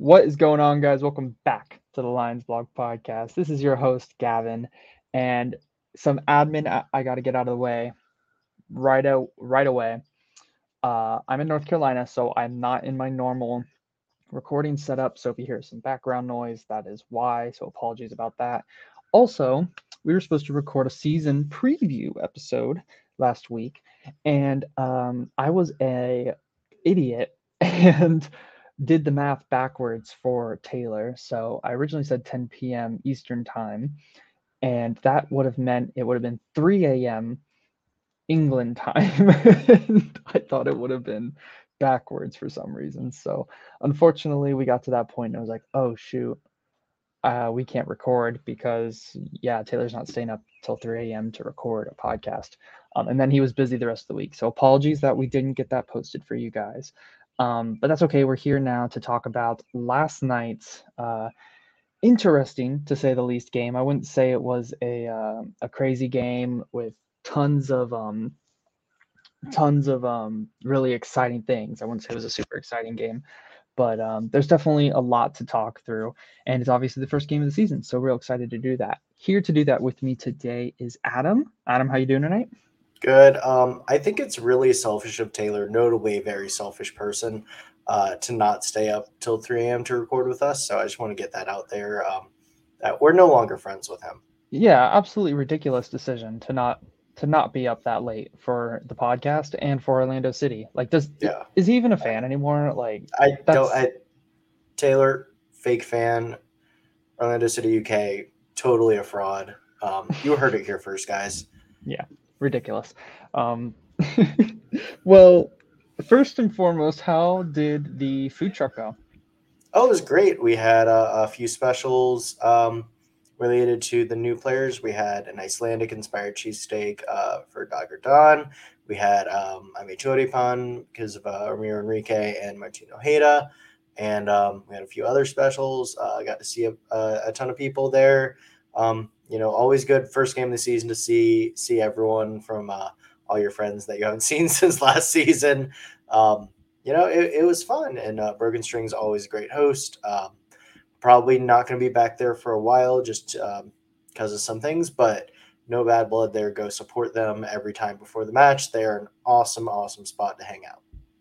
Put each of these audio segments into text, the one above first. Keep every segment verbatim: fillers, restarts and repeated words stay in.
What is going on, guys? Welcome back to the Lions Blog Podcast. This is your host, Gavin, and some admin I, I got to get out of the way right out right away. Uh, I'm in North Carolina, so I'm not in my normal recording setup. So if you hear some background noise, that is why. So apologies about that. Also, we were supposed to record a season preview episode last week, and um, I was a idiot and did the math backwards for Taylor. So I originally said ten p.m. Eastern time, and that would have meant it would have been three a.m. England time. I thought it would have been backwards for some reason. So unfortunately, we got to that point and I was like, oh shoot, uh, we can't record because yeah, Taylor's not staying up till three a.m. to record a podcast. Um, and then he was busy the rest of the week. So apologies that we didn't get that posted for you guys. Um, but that's okay. We're here now to talk about last night's uh, interesting, to say the least, game. I wouldn't say it was a uh, a crazy game with tons of um, tons of um, really exciting things. I wouldn't say it was a super exciting game, but um, there's definitely a lot to talk through, and it's obviously the first game of the season, so real excited to do that. Here to do that with me today is Adam. Adam, how you doing tonight? Good. Um, I think it's really selfish of Taylor, notably a very selfish person, uh, to not stay up till three a m to record with us. So I just want to get that out there. Um, that we're no longer friends with him. Yeah, absolutely ridiculous decision to not to not be up that late for the podcast and for Orlando City. Like, does Yeah, is he even a I, fan anymore? Like, I don't. that's I, Taylor, fake fan, Orlando City, U K, totally a fraud. Um, you heard it here first, guys. yeah, ridiculous. Um, well, first and foremost, how did the food truck go? Oh, it was great. We had a, a few specials um, related to the new players. We had an Icelandic inspired cheesesteak uh, for Dagger Don. We had um, I made choripan because of uh, Ramiro Enrique and Martino Heda. And um, we had a few other specials. Uh, I got to see a, a, a ton of people there. Um, you know, always good first game of the season to see see everyone from uh, all your friends that you haven't seen since last season. Um, you know, it, it was fun. And uh, Broken String's always a great host. Um, probably not going to be back there for a while just um, because of some things, but no bad blood there. Go support them every time before the match. They are an awesome, awesome spot to hang out.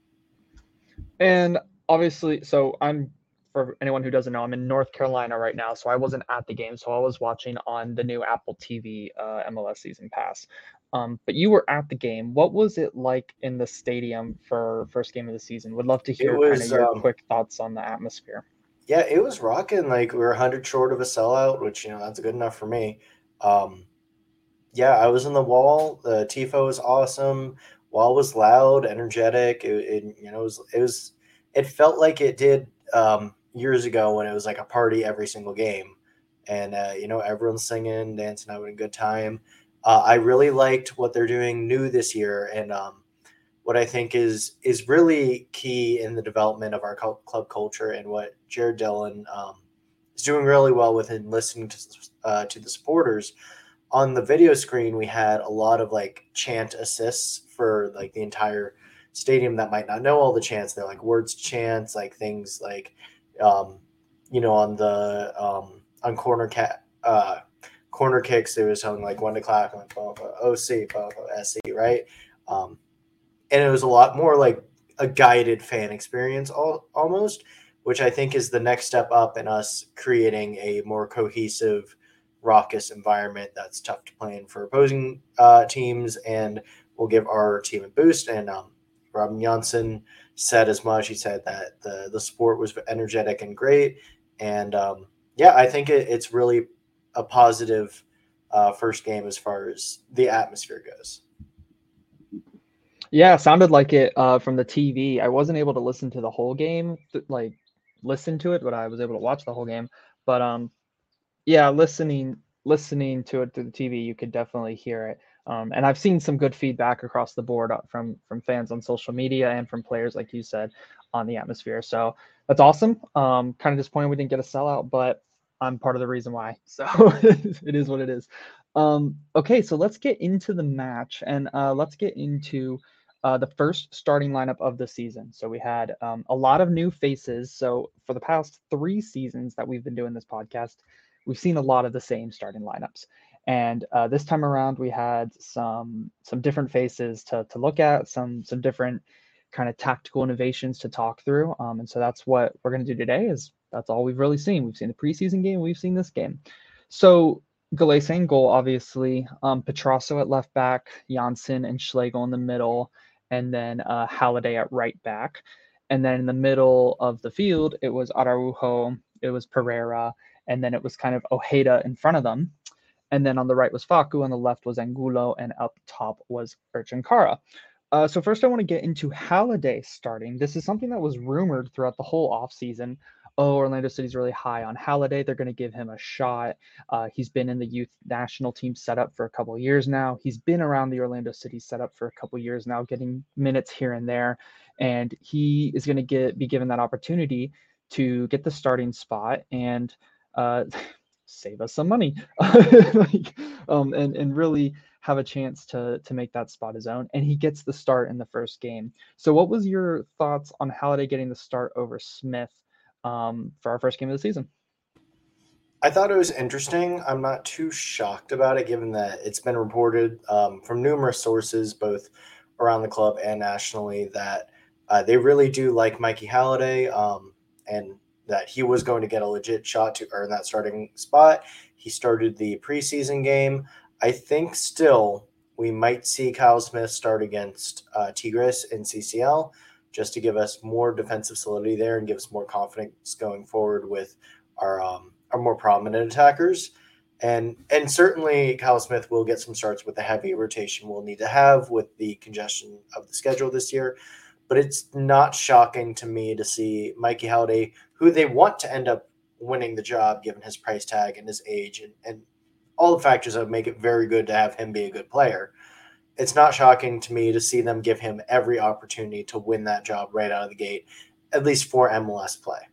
And obviously, so I'm, for anyone who doesn't know, I'm in North Carolina right now, so I wasn't at the game, so I was watching on the new Apple T V uh, M L S Season Pass. Um, but you were at the game. What was it like in the stadium for first game of the season? Would love to It hear kind of was, your um, quick thoughts on the atmosphere. yeah, it was rocking. Like we were one hundred short of a sellout, which, you know, that's good enough for me. Um, yeah, I was in the wall. The tifo was awesome. Wall was loud, energetic. It, it you know, it was, it was, it felt like it did um, years ago when it was like a party every single game, and uh, you know, everyone's singing, dancing, having a good time. Uh, I really liked what they're doing new this year, and um, what I think is is really key in the development of our club culture, and what Jared Dillon um, is doing really well with in listening to uh, to the supporters. On the video screen, we had a lot of like chant assists for like the entire stadium that might not know all the chants. They're like words chants, like things like um, you know, on the um, on corner cat uh, corner kicks, they was telling like one to clap, like blah, blah, O C, blah, blah, S C, right? Um, and it was a lot more like a guided fan experience all, almost, which I think is the next step up in us creating a more cohesive, raucous environment that's tough to play in for opposing uh, teams and will give our team a boost. And um, Robin Janssen said as much. He said that the the sport was energetic and great, and um, yeah, I think it, it's really a positive uh, first game as far as the atmosphere goes. Yeah, sounded like it uh, from the T V. I wasn't able to listen to the whole game, th- like listen to it, but I was able to watch the whole game. But um, yeah, listening listening to it through the T V, you could definitely hear it. Um, and I've seen some good feedback across the board uh, from from fans on social media and from players, like you said, on the atmosphere. So that's awesome. Um, kind of disappointed we didn't get a sellout, but I'm part of the reason why. So it is what it is. Um, okay, so let's get into the match, and uh, let's get into uh, the first starting lineup of the season. So we had um, a lot of new faces. So for the past three seasons that we've been doing this podcast, we've seen a lot of the same starting lineups. And uh, this time around, we had some some different faces to to look at, some some different kind of tactical innovations to talk through. Um, and so that's what we're going to do today. Is that's all we've really seen. We've seen the preseason game. We've seen this game. So Galese in goal, obviously. Um, Petrasso at left back, Janssen and Schlegel in the middle, and then uh, Halliday at right back. And then in the middle of the field, it was Araujo, it was Pereira, and then it was kind of Ojeda in front of them. And then on the right was Facu, on the left was Angulo, and up top was Ercin Cara. Uh, so first, I want to get into Halliday starting. This is something that was rumored throughout the whole offseason. Oh, Orlando City's really high on Halliday. They're going to give him a shot. Uh, he's been in the youth national team setup for a couple of years now. He's been around the Orlando City setup for a couple of years now, getting minutes here and there. And he is going to get be given that opportunity to get the starting spot and uh, save us some money, like, um, and and really have a chance to to make that spot his own. And he gets the start in the first game. So, what was your thoughts on Halliday getting the start over Smith um, for our first game of the season? I thought it was interesting. I'm not too shocked about it, given that it's been reported um, from numerous sources, both around the club and nationally, that uh, they really do like Mikey Halliday, um, and that he was going to get a legit shot to earn that starting spot. He started the preseason game. I think still we might see Kyle Smith start against uh, Tigres in C C L, just to give us more defensive solidity there and give us more confidence going forward with our um, our more prominent attackers. And and certainly Kyle Smith will get some starts with the heavy rotation we'll need to have with the congestion of the schedule this year. But it's not shocking to me to see Mikey Halliday, who they want to end up winning the job given his price tag and his age and, and all the factors that make it very good to have him be a good player. It's not shocking to me to see them give him every opportunity to win that job right out of the gate, at least for M L S play.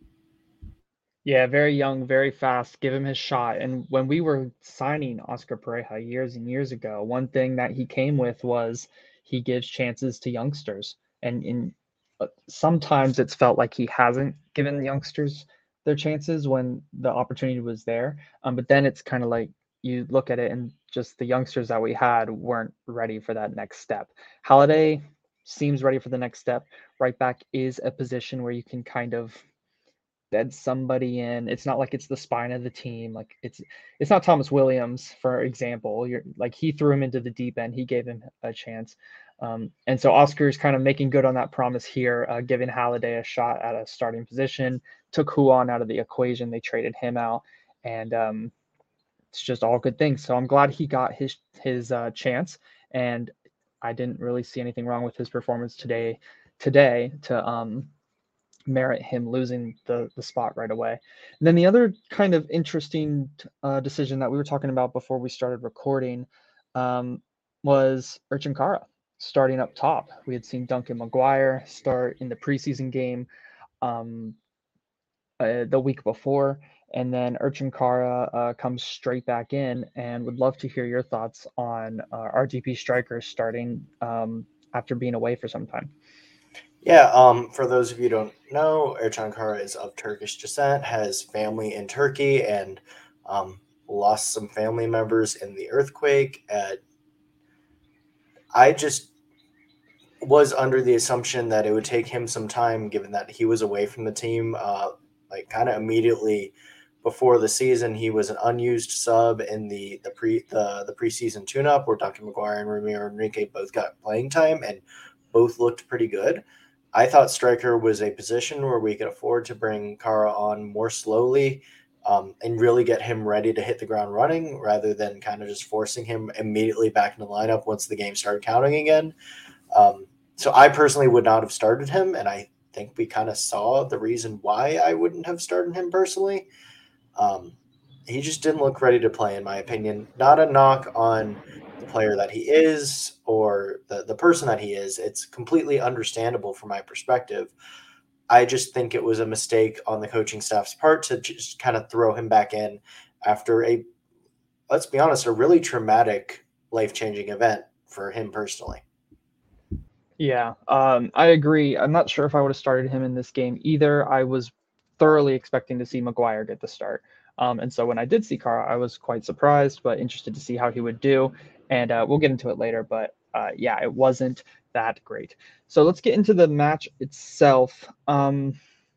Yeah, very young, very fast. Give him his shot. And when we were signing Oscar Pareja years and years ago, one thing that he came with was he gives chances to youngsters. And in uh, sometimes it's felt like he hasn't given the youngsters their chances when the opportunity was there. Um, but then it's kind of like you look at it and just the youngsters that we had weren't ready for that next step. Halliday seems ready for the next step. Right back is a position where you can kind of bed somebody in. It's not like it's the spine of the team. Like it's it's not Thomas Williams, for example. You're like he threw him into the deep end. He gave him a chance. Um, and so Oscar's kind of making good on that promise here, uh, giving Halliday a shot at a starting position. Took Huan out of the equation. They traded him out, and um, it's just all good things. So I'm glad he got his his uh, chance, and I didn't really see anything wrong with his performance today. Today to um, merit him losing the the spot right away. And then the other kind of interesting uh, decision that we were talking about before we started recording um, was Ercin Cara starting up top. We had seen Duncan McGuire start in the preseason game um, uh, the week before, and then Ercin Cara uh, comes straight back in. And would love to hear your thoughts on uh, R D P strikers starting um, after being away for some time. Yeah, um, for those of you who don't know, Ercan Kara is of Turkish descent, has family in Turkey, and um, lost some family members in the earthquake. Uh, I just was under the assumption that it would take him some time, given that he was away from the team, uh, like kind of immediately before the season. He was an unused sub in the the pre the the preseason tune-up, where Duncan McGuire and Ramiro Enrique both got playing time and both looked pretty good. I thought striker was a position where we could afford to bring Kara on more slowly, um, and really get him ready to hit the ground running, rather than kind of just forcing him immediately back in the lineup once the game started counting again. Um, so I personally would not have started him, and I think we kind of saw the reason why I wouldn't have started him personally. Um, he just didn't look ready to play, in my opinion. Not a knock on the player that he is or the, the person that he is. It's completely understandable from my perspective. I just think it was a mistake on the coaching staff's part to just kind of throw him back in after a, let's be honest, a really traumatic, life-changing event for him personally. Yeah, um, I agree. I'm not sure if I would have started him in this game either. I was thoroughly expecting to see Maguire get the start. Um, and so when I did see Carr, I was quite surprised, but interested to see how he would do. And uh, we'll get into it later. But uh, yeah, it wasn't that great. So let's get into the match itself. Um,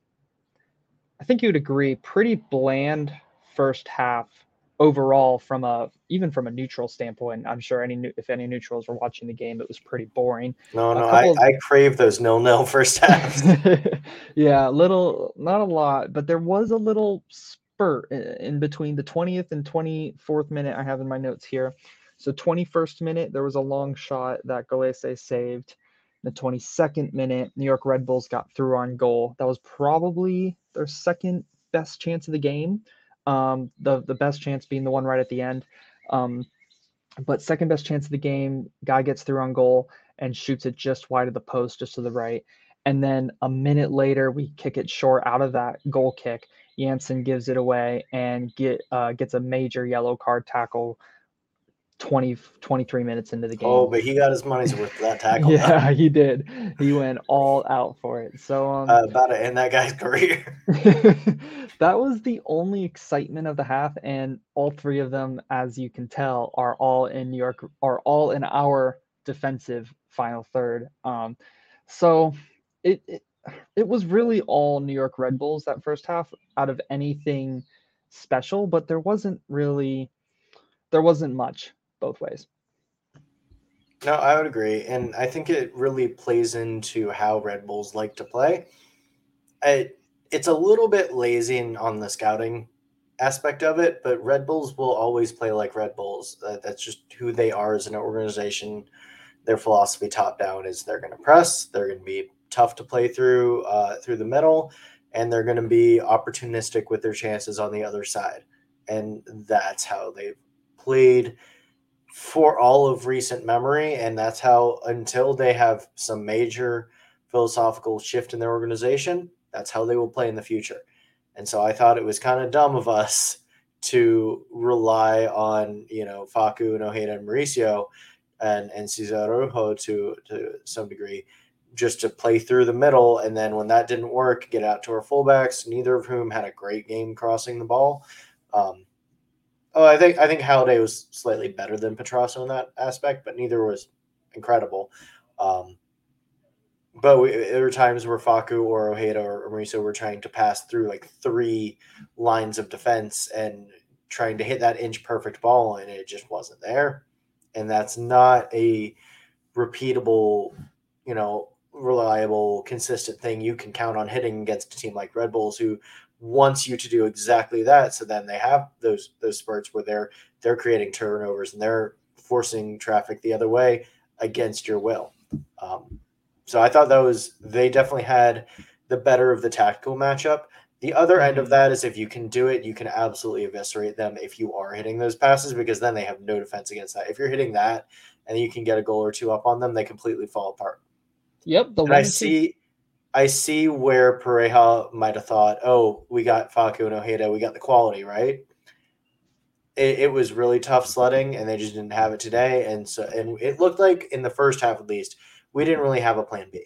I think you would agree, pretty bland first half overall from a even from a neutral standpoint. I'm sure any if any neutrals were watching the game, it was pretty boring. No, A no, I, couple of I crave those nil-nil first halves. yeah, little, not a lot, but there was a little spurt in between the twentieth and twenty-fourth minute I have in my notes here. So twenty-first minute, there was a long shot that Galese saved. The twenty-second minute, New York Red Bulls got through on goal. That was probably their second best chance of the game. Um, the the best chance being the one right at the end. Um, but second best chance of the game, guy gets through on goal and shoots it just wide of the post, just to the right. And then a minute later, we kick it short out of that goal kick. Janssen gives it away and get uh, gets a major yellow card tackle twenty, twenty-three minutes into the Oh, game. but he got his money's worth of that tackle, though. Yeah, he did. He went all out for it. So um, Uh, about to end that guy's career. that was the only excitement of the half, and all three of them, as you can tell, are all in New York, are all in our defensive final third. Um, so it, it it was really all New York Red Bulls that first half out of anything special, but there wasn't really there wasn't much both ways. No, I would agree. And I think it really plays into how Red Bulls like to play. I, it's a little bit lazy in, on the scouting aspect of it, but Red Bulls will always play like Red Bulls. Uh, that's just who they are as an organization. Their philosophy top down is they're going to press, they're going to be tough to play through uh, through the middle, and they're going to be opportunistic with their chances on the other side. And that's how they've played for all of recent memory, and that's how until they have some major philosophical shift in their organization, that's how they will play in the future. And so I thought it was kind of dumb of us to rely on, you know, Facu and Ojeda and Mauricio and, and Cesar Rojo to, to some degree, just to play through the middle. And then when that didn't work, get out to our fullbacks, neither of whom had a great game crossing the ball. Um, Oh, I think I think Halliday was slightly better than Petrasso in that aspect, but neither was incredible. Um, but we, there were times where Facu or Ojeda or Mauricio were trying to pass through like three lines of defense and trying to hit that inch perfect ball, and it just wasn't there. And that's not a repeatable, you know, reliable, consistent thing you can count on hitting against a team like Red Bulls, who wants you to do exactly that. So then they have those those spurts where they're they're creating turnovers and they're forcing traffic the other way against your will. Um, so I thought that was they definitely had the better of the tactical matchup. The other end of Mm-hmm. that is if you can do it, you can absolutely eviscerate them if you are hitting those passes, because then they have no defense against that. If you're hitting that and you can get a goal or two up on them, they completely fall apart. Yep, the And I one or two. see I see where Pareja might have thought, oh, we got Facu and Ojeda, we got the quality, right? It, it was really tough sledding, and they just didn't have it today. And so, and it looked like in the first half, at least, we didn't really have a plan B.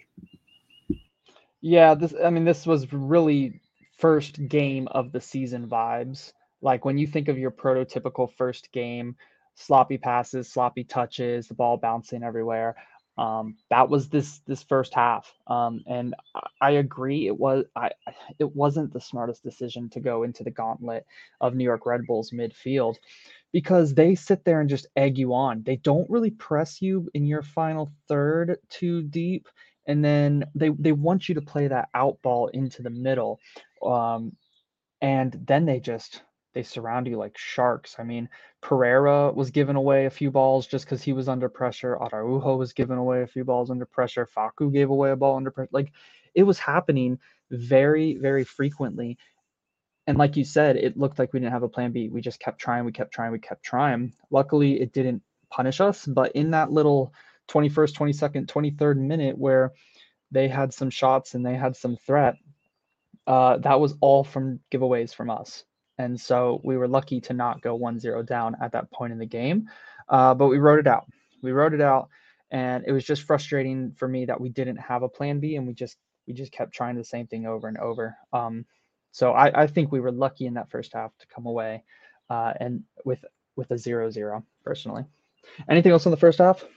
Yeah, this I mean this was really first game of the season vibes. Like when you think of your prototypical first game, sloppy passes, sloppy touches, the ball bouncing everywhere. Um, that was this this first half. Um, and I, I agree it was I it wasn't the smartest decision to go into the gauntlet of New York Red Bulls midfield because they sit there and just egg you on. They don't really press you in your final third too deep, and then they they want you to play that out ball into the middle, um, and then they just they surround you like sharks. I mean, Pereira was giving away a few balls just because he was under pressure. Araujo was giving away a few balls under pressure. Facu gave away a ball under pressure. Like it was happening very very frequently. And like you said, it looked like we didn't have a plan B. We just kept trying, we kept trying, we kept trying. Luckily, it didn't punish us. But in that little twenty-first, twenty-second, twenty-third minute where they had some shots and they had some threat, uh, that was all from giveaways from us. And so we were lucky to not go one zero down at that point in the game. Uh, but we wrote it out. We wrote it out. And it was just frustrating for me that we didn't have a plan B, and we just we just kept trying the same thing over and over. Um, so I, I think we were lucky in that first half to come away uh, and with with a zero zero personally. Anything else in the first half?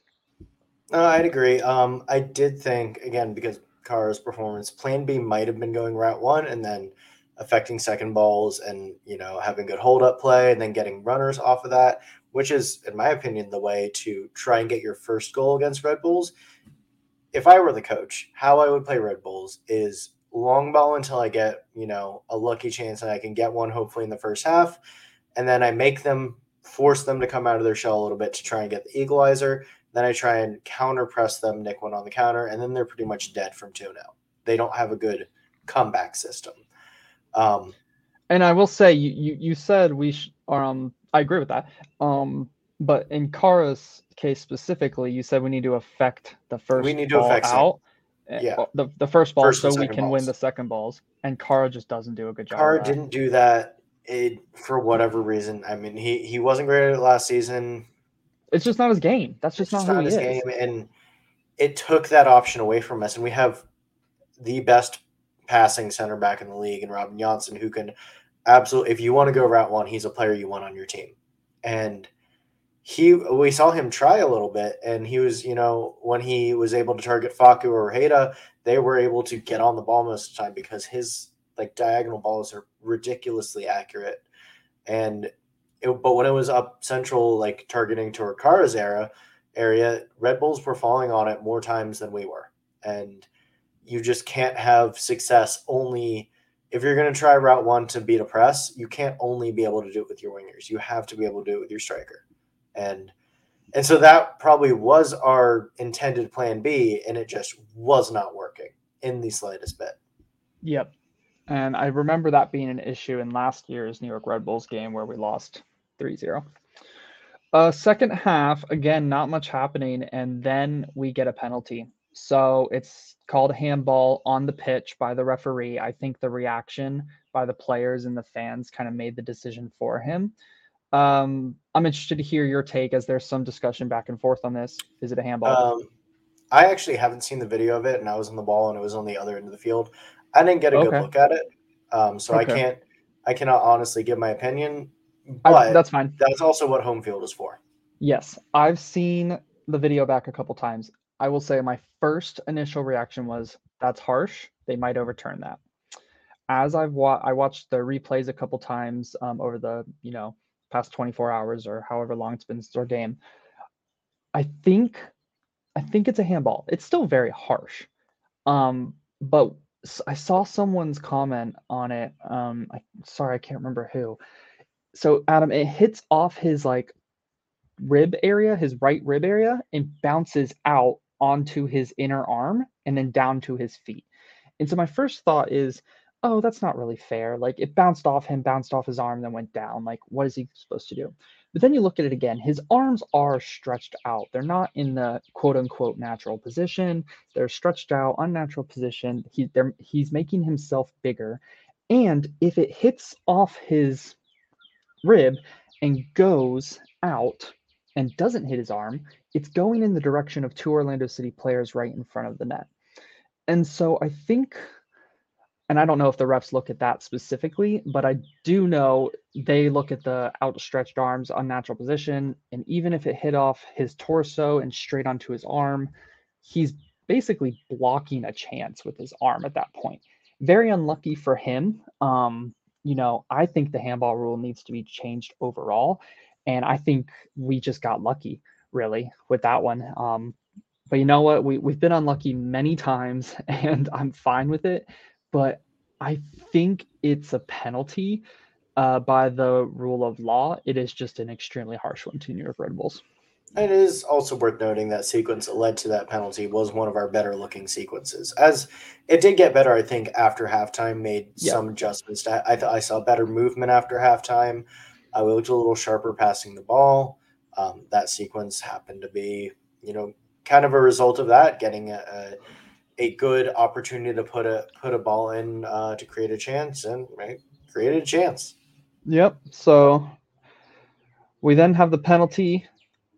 No, I'd agree. Um, I did think, again, because Kara's performance, plan B might have been going route one and then affecting second balls and, you know, having good hold up play and then getting runners off of that, which is, in my opinion, the way to try and get your first goal against Red Bulls. If I were the coach, how I would play Red Bulls is long ball until I get, you know, a lucky chance and I can get one hopefully in the first half. And then I make them force them to come out of their shell a little bit to try and get the equalizer. Then I try and counter press them, nick one on the counter, and then they're pretty much dead from two nil. They don't have a good comeback system. Um, and I will say, you you, you said we sh- um I agree with that. Um, but in Kara's case specifically, you said we need to affect the first we need to ball affect out. Second. Yeah, uh, the the first ball, first so and we second can win balls. the second balls, and Kara just doesn't do a good job. Kara of that. didn't do that. It, for whatever reason. I mean, he he wasn't great at it last season. It's just not his game. That's just It's not just who not he his is. game, and it took that option away from us. And we have the best passing center back in the league, and Robin Johnson, who can absolutely, if you want to go route one, he's a player you want on your team. And he, we saw him try a little bit, and he was, you know, when he was able to target Faku or Heda, they were able to get on the ball most of the time because his like diagonal balls are ridiculously accurate. And it, but when it was up central, like targeting toward Kara's era area, Red Bulls were falling on it more times than we were. And you just can't have success only if you're going to try route one to beat a press. You can't only be able to do it with your wingers. You have to be able to do it with your striker. And and so that probably was our intended plan B, and it just was not working in the slightest bit. Yep. And I remember that being an issue in last year's New York Red Bulls game where we lost three zero. Uh, second half, again, not much happening, and then we get a penalty. So it's called a handball on the pitch by the referee. I think the reaction by the players and the fans kind of made the decision for him. Um, I'm interested to hear your take, as there's some discussion back and forth on this. Is it a handball? Um, I actually haven't seen the video of it, and I was on the ball, and it was on the other end of the field. I didn't get a Okay. good look at it, um, so I Okay. can't, I cannot honestly give my opinion. I, But that's fine. that's also what home field is for. Yes, I've seen the video back a couple times. I will say my first initial reaction was, that's harsh. They might overturn that. As I've wa- I watched the replays a couple times um, over the you know past twenty-four hours or however long it's been since our game. I think I think it's a handball. It's still very harsh. Um, but s- I saw someone's comment on it. Um, I sorry, I can't remember who. So Adam, it hits off his like rib area, his right rib area, and bounces out onto his inner arm and then down to his feet. And so my first thought is, oh, that's not really fair. Like it bounced off him, bounced off his arm, then went down. Like, what is he supposed to do? But then you look at it again, his arms are stretched out. They're not in the quote unquote natural position. They're stretched out, unnatural position. He, they're, he's making himself bigger. And if it hits off his rib and goes out and doesn't hit his arm, it's going in the direction of two Orlando City players right in front of the net. And so I think, and I don't know if the refs look at that specifically, but I do know they look at the outstretched arms, unnatural position, and even if it hit off his torso and straight onto his arm, he's basically blocking a chance with his arm at that point. Very unlucky for him. Um, you know, I think the handball rule needs to be changed overall, and I think we just got lucky, really, with that one. Um, but you know what? We we've been unlucky many times, and I'm fine with it. But I think it's a penalty uh, by the rule of law. It is just an extremely harsh one to New York Red Bulls. It is also worth noting that sequence that led to that penalty was one of our better looking sequences. As it did get better, I think, after halftime, made Yeah. some adjustments. I, I, th- I saw better movement after halftime. Uh, we looked a little sharper passing the ball. Um, that sequence happened to be, you know, kind of a result of that, getting a, a, a good opportunity to put a put a ball in uh, to create a chance, and right, created a chance. Yep. So we then have the penalty.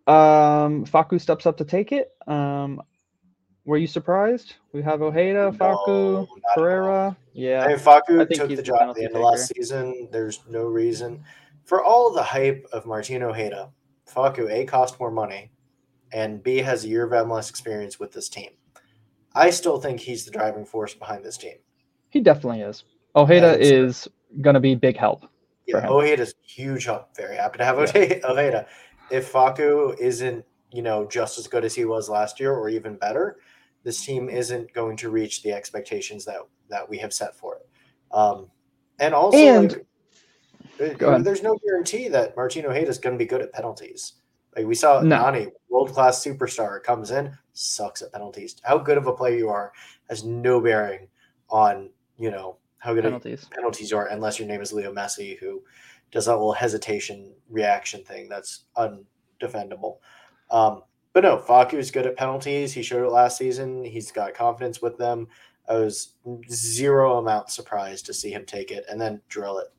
Um, Faku steps up to take it. Um, were you surprised? We have Ojeda, No, Faku, not at all. Pereira. I Yeah, mean, I Faku think took he's the the job at the penalty end of last taker. season. There's no reason. For all the hype of Martin Ojeda, Faku, A, cost more money, and B, has a year of M L S experience with this team. I still think he's the driving force behind this team. He definitely is. Ojeda And so, is gonna be big help for yeah, him. Ojeda's huge help. Very happy to have Yeah. Ojeda. If Faku isn't, you know, just as good as he was last year or even better, this team isn't going to reach the expectations that that we have set for it. Um, and also, And like, there- go ahead. there's no guarantee that Martin Ojeda is going to be good at penalties. Like we saw No Nani, world class superstar, comes in, sucks at penalties. How good of a player you are has no bearing on, you know, how good at penalties. penalties you are, unless your name is Leo Messi, who does that little hesitation reaction thing that's undefendable. Um, but no, Faku is good at penalties. He showed it last season. He's got confidence with them. I was zero amount surprised to see him take it and then drill it.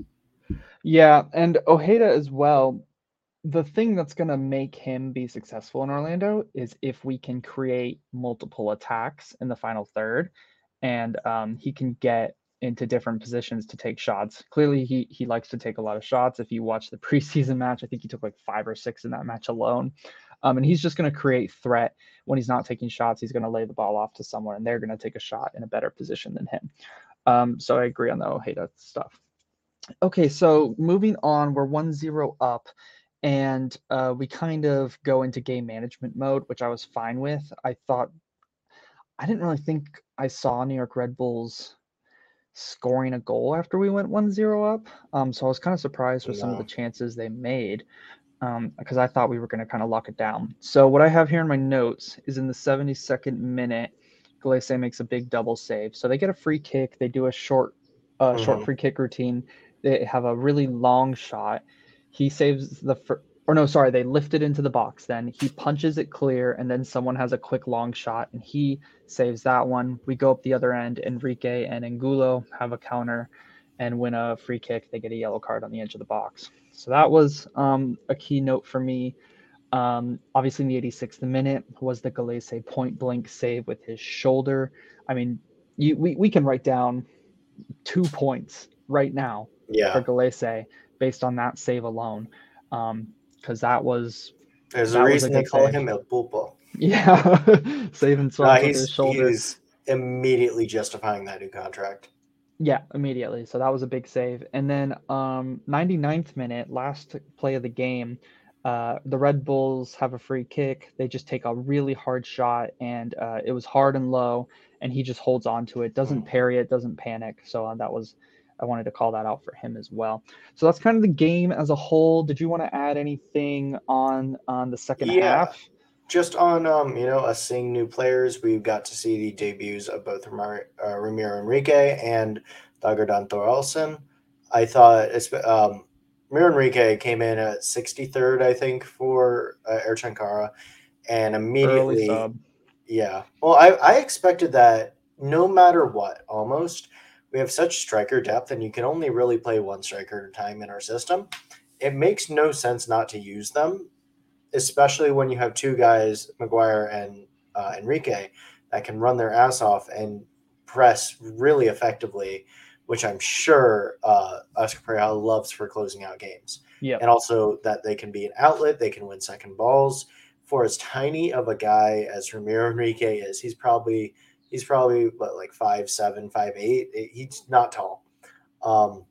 Yeah, and Ojeda as well. The thing that's going to make him be successful in Orlando is if we can create multiple attacks in the final third, and um, he can get into different positions to take shots. Clearly, he he likes to take a lot of shots. If you watch the preseason match, I think he took like five or six in that match alone. Um, and he's just going to create threat when he's not taking shots. He's going to lay the ball off to somewhere, and they're going to take a shot in a better position than him. Um, so I agree on the Ojeda stuff. Okay, so moving on, we're one zero up, and uh, we kind of go into game management mode, which I was fine with. I thought I didn't really think I saw New York Red Bulls scoring a goal after we went one zero up. Um, so I was kind of surprised with some of the No. chances they made um, because I thought we were going to kind of lock it down. So what I have here in my notes is in the seventy-second minute, Galese makes a big double save. So they get a free kick. They do a short, uh, short Mm-hmm. free kick routine. They have a really long shot. He saves the fir- or no, sorry, they lift it into the box. Then he punches it clear, and then someone has a quick long shot, and he saves that one. We go up the other end. Enrique and Angulo have a counter and win a free kick. They get a yellow card on the edge of the box. So that was um, a key note for me. Um, obviously, in the eighty-sixth minute was the Galese point blank save with his shoulder. I mean, you, we, we can write down two points right now for Yeah. Galese based on that save alone, because um, that was There's a that was a reason they good call save. him El Pulpo. Yeah, saving No, subs with his he's shoulder. he's immediately justifying that new contract. Yeah, immediately. So that was a big save. And then um ninety-ninth minute, last play of the game, uh the Red Bulls have a free kick. They just take a really hard shot and uh it was hard and low and he just holds on to it, doesn't Mm. parry it, doesn't panic. So uh, that was I wanted to call that out for him as well. So that's kind of the game as a whole. Did you want to add anything on on the second Yeah, half? just on um, you know, us seeing new players, we got to see the debuts of both Ramiro, uh, Ramiro Enrique and Dagerdan Thoralson. I thought it's, um, Ramiro Enrique came in at sixty-third, I think, for uh, Air Chankara, and Early immediately, sub. yeah. Well, I, I expected that no matter what, almost. We have such striker depth, and you can only really play one striker at a time in our system. It makes no sense not to use them, especially when you have two guys, Maguire and uh, Enrique, that can run their ass off and press really effectively, which I'm sure uh, Oscar Pereira loves for closing out games. Yep. And also that they can be an outlet, they can win second balls. For as tiny of a guy as Ramiro Enrique is, he's probably he's probably what, like five seven, five eight. He's not tall. Um,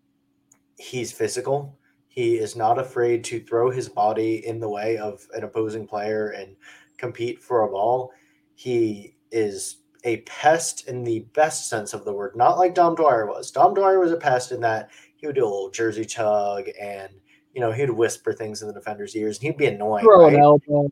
he's physical. He is not afraid to throw his body in the way of an opposing player and compete for a ball. He is a pest in the best sense of the word, not like Dom Dwyer was. Dom Dwyer was a pest in that he would do a little jersey tug and, you know, he'd whisper things in the defender's ears and he'd be annoying, Throw an right? elbow.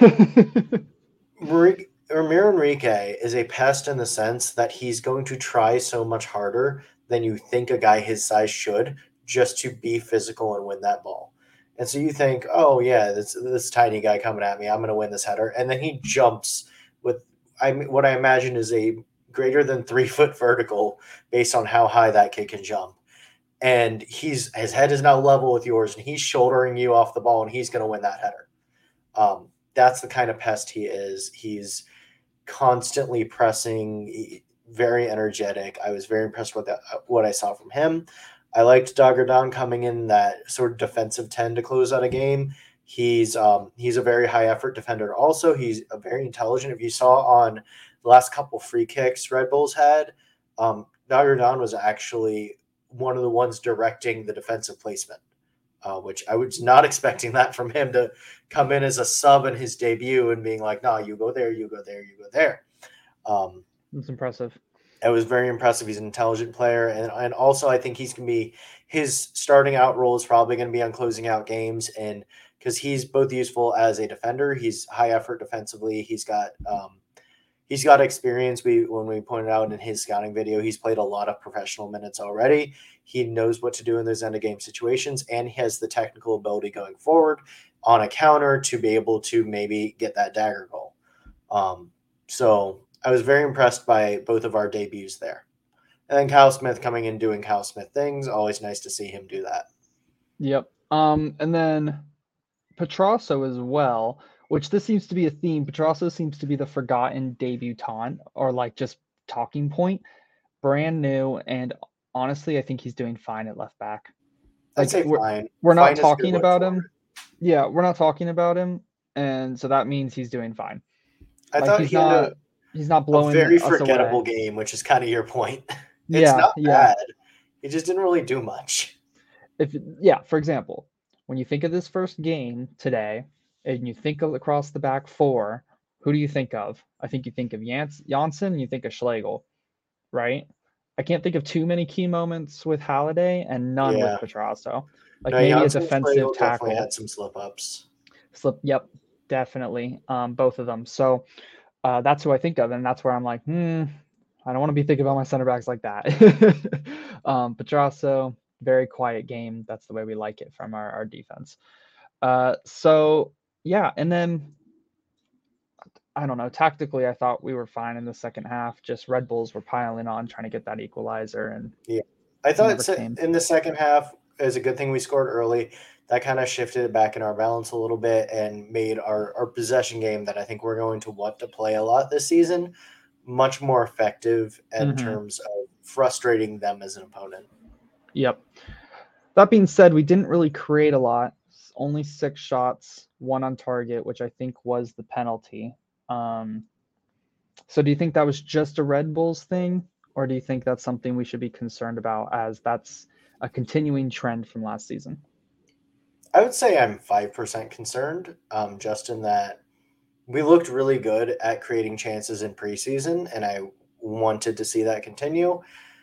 Ramiro Enrique is a pest in the sense that he's going to try so much harder than you think a guy his size should just to be physical and win that ball. And so you think, oh yeah, this this tiny guy coming at me, I'm going to win this header, and then he jumps with I what I imagine is a greater than three foot vertical based on how high that kid can jump. And he's his head is now level with yours, and he's shouldering you off the ball, and he's going to win that header. Um, that's the kind of pest he is. He's constantly pressing, very energetic. I was very impressed with that, what I saw from him. I liked Daggerdan coming in that sort of defensive ten to close out a game. He's um, he's a very high effort defender. Also, he's a very intelligent. If you saw on the last couple free kicks Red Bulls had, um, Daggerdan was actually one of the ones directing the defensive placement, uh, which I was not expecting that from him to come in as a sub in his debut and being like, no, you go there, you go there, you go there. Um, That's impressive. It was very impressive. He's an intelligent player. And, and also, I think he's going to be his starting out role is probably going to be on closing out games. And because he's both useful as a defender, he's high effort defensively. He's got, um, he's got experience. We, when we pointed out in his scouting video, he's played a lot of professional minutes already. He knows what to do in those end of game situations, and he has the technical ability going forward on a counter to be able to maybe get that dagger goal. Um, so I was very impressed by both of our debuts there. And then Kyle Smith coming in doing Kyle Smith things. Always nice to see him do that. Yep. Um, and then Petrasso as well, which this seems to be a theme. Petrasso seems to be the forgotten debutant or like just talking point, brand new. And honestly, I think he's doing fine at left back. I'd Like, say we're, fine. we're not Fine is a good talking word about for him. it. Yeah, we're not talking about him. And so that means he's doing fine. I Like thought he's he had not a, he's not a blowing very us forgettable away. game, which is kind of your point. It's Yeah, not yeah. bad. He just didn't really do much. If yeah, for example, when you think of this first game today and you think of across the back four, who do you think of? I think you think of Jans- Janssen and you think of Schlegel, right? I can't think of too many key moments with Halliday and none with Yeah. Petrasso. Like No, maybe a Janssen and defensive Schlegel definitely tackle. had some slip ups. Slip, yep, definitely. Um, both of them. So uh, that's who I think of, and that's where I'm like, hmm, I don't want to be thinking about my center backs like that. um, Petrasso, very quiet game. That's the way we like it from our, our defense. Uh, so yeah, and then I don't know. Tactically, I thought we were fine in the second half. Just Red Bulls were piling on, trying to get that equalizer, and Yeah. I it thought never se- came. in the second half it was a good thing we scored early. That kind of shifted it back in our balance a little bit and made our, our possession game that I think we're going to want to play a lot this season much more effective in Mm-hmm. terms of frustrating them as an opponent. Yep. That being said, we didn't really create a lot. Only six shots, one on target, which I think was the penalty. Um, so do you think that was just a Red Bulls thing, or do you think that's something we should be concerned about as that's a continuing trend from last season? I would say I'm five percent concerned, um, just in that we looked really good at creating chances in preseason, and I wanted to see that continue.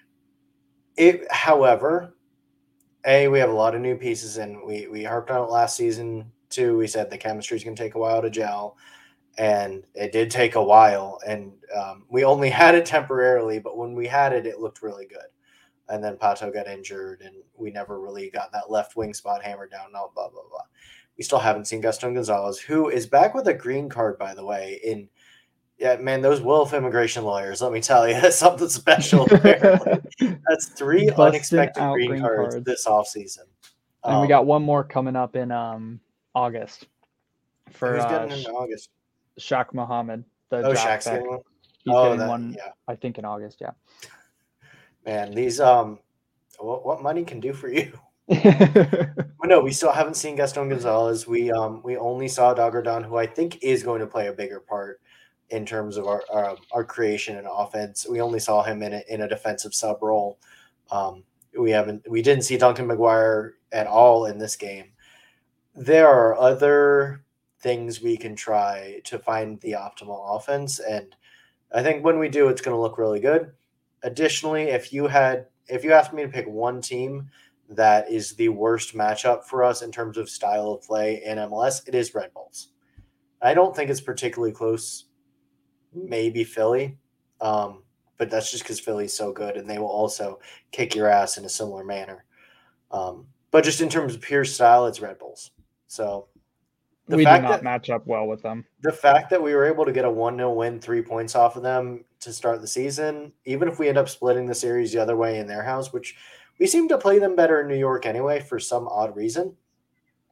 It, however, A, we have a lot of new pieces, and we, we harped on it last season, too. We said the chemistry is going to take a while to gel, and it did take a while, and um, we only had it temporarily, but when we had it, it looked really good. And then Pato got injured, and we never really got that left wing spot hammered down, no, blah, blah, blah. We still haven't seen Gaston Gonzalez, who is back with a green card, by the way. In yeah, man, those Wolf immigration lawyers, let me tell you, that's something special, apparently. That's three Busting unexpected out green green cards cards. this offseason. And we Um, got one more coming up in um, August for who's uh, getting in August? Shaq Muhammad, the Oh, draft Shaq's pick. getting one? He's Oh, getting that, one, yeah. I think, in August. Yeah. Man, these, um, what, what money can do for you? But no, we still haven't seen Gaston Gonzalez. We um we only saw Daggerdan, who I think is going to play a bigger part in terms of our our, our creation and offense. We only saw him in a, in a defensive sub role. Um, we haven't we didn't see Duncan McGuire at all in this game. There are other things we can try to find the optimal offense, and I think when we do, it's going to look really good. Additionally, if you had if you asked me to pick one team that is the worst matchup for us in terms of style of play in M L S, it is Red Bulls. I don't think it's particularly close. Maybe Philly, um, but that's just because Philly's so good, and they will also kick your ass in a similar manner. Um, but just in terms of pure style, it's Red Bulls. So the we do fact not that match up well with them. the fact that we were able to get a one nil win, three points off of them to start the season, even if we end up splitting the series the other way in their house, which we seem to play them better in New York anyway for some odd reason.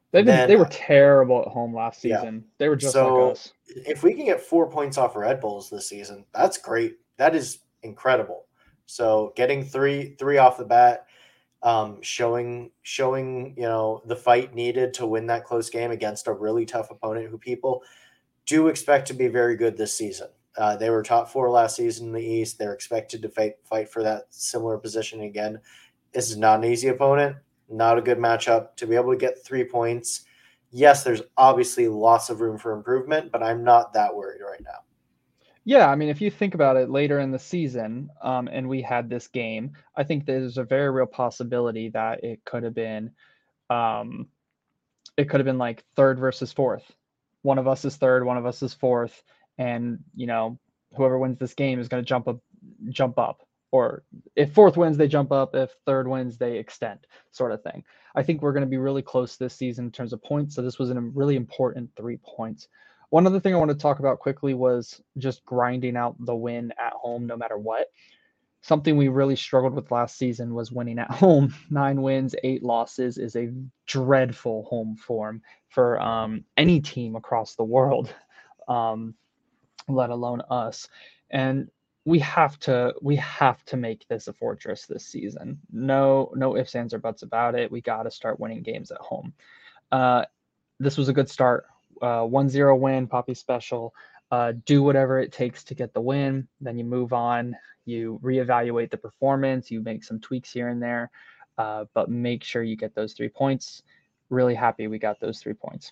They've been Then, they were terrible at home last yeah. season. They were just like So us. if we can get four points off of Red Bulls this season, that's great. That is incredible. So getting three three off the bat, um, showing showing you know the fight needed to win that close game against a really tough opponent who people do expect to be very good this season. Uh, they were top four last season in the East. They're expected to fight fight for that similar position again. This is not an easy opponent, not a good matchup. To be able to get three points, yes, there's obviously lots of room for improvement, but I'm not that worried right now. Yeah, I mean, if you think about it later in the season, um, and we had this game, I think there's a very real possibility that it could have been, um, it could have been like third versus fourth. One of us is third, one of us is fourth, and you know, whoever wins this game is going to jump up, jump up. Or if fourth wins, they jump up. If third wins, they extend, sort of thing. I think we're going to be really close this season in terms of points. So this was a really important three points. One other thing I want to talk about quickly was just grinding out the win at home, no matter what. Something we really struggled with last season was winning at home. Nine wins, eight losses is a dreadful home form for um, any team across the world, um, let alone us. And we have to we have to make this a fortress this season. No no ifs, ands, or buts about it. We got to start winning games at home. Uh, this was a good start. Uh, one zero win, Poppy special. Uh, do whatever it takes to get the win. Then you move on. You reevaluate the performance. You make some tweaks here and there, uh, but make sure you get those three points. Really happy we got those three points.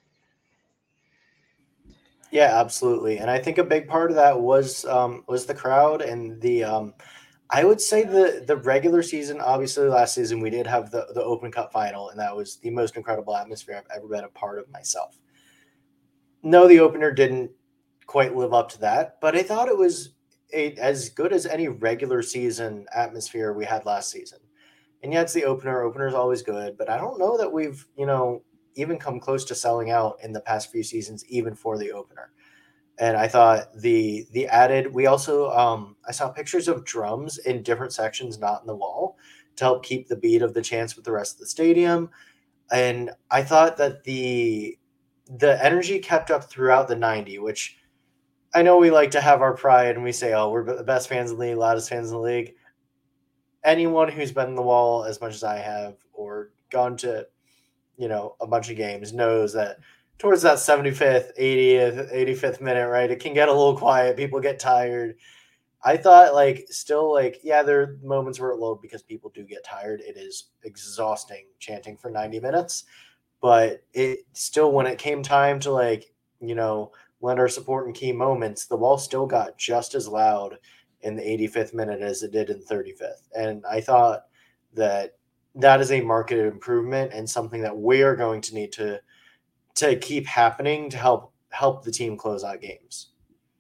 Yeah, absolutely. And I think a big part of that was um, was the crowd and the um, I would say the the regular season. Obviously, last season we did have the the Open Cup final, and that was the most incredible atmosphere I've ever been a part of myself. No, the opener didn't quite live up to that, but I thought it was a, as good as any regular season atmosphere we had last season. And yeah, it's the opener. Opener is always good, but I don't know that we've you know even come close to selling out in the past few seasons, even for the opener. And I thought the the added we also um, I saw pictures of drums in different sections, not in the wall, to help keep the beat of the chants with the rest of the stadium. And I thought that the the energy kept up throughout the ninety, which I know we like to have our pride and we say, oh, we're the best fans in the league, loudest fans in the league. Anyone who's been in the wall as much as I have or gone to, you know, a bunch of games knows that towards that seventy-fifth, eightieth, eighty-fifth minute, right, it can get a little quiet. People get tired. I thought, like, still, like, yeah, there are moments where it low because people do get tired. It is exhausting chanting for ninety minutes. But it still, when it came time to, like, you know, lend our support in key moments, the wall still got just as loud in the eighty-fifth minute as it did in thirty-fifth. And I thought that that is a market improvement and something that we are going to need to to keep happening to help help the team close out games.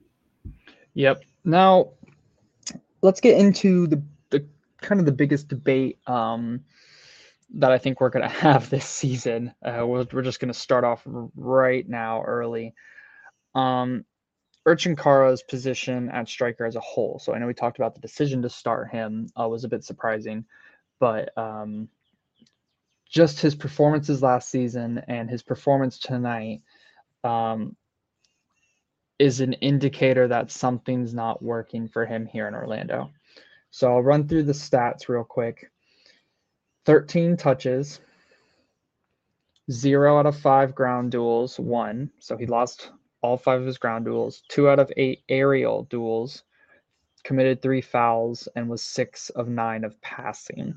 Yep. Now let's get into the the kind of the biggest debate um, that I think we're going to have this season. Uh, we're, we're just going to start off right now early. Um, Urchin Kara's position at striker as a whole. So I know we talked about the decision to start him uh, was a bit surprising, but um, just his performances last season and his performance tonight um, is an indicator that something's not working for him here in Orlando. So I'll run through the stats real quick. thirteen touches, zero out of five ground duels, one. So he lost all five of his ground duels, two out of eight aerial duels, committed three fouls, and was six of nine of passing.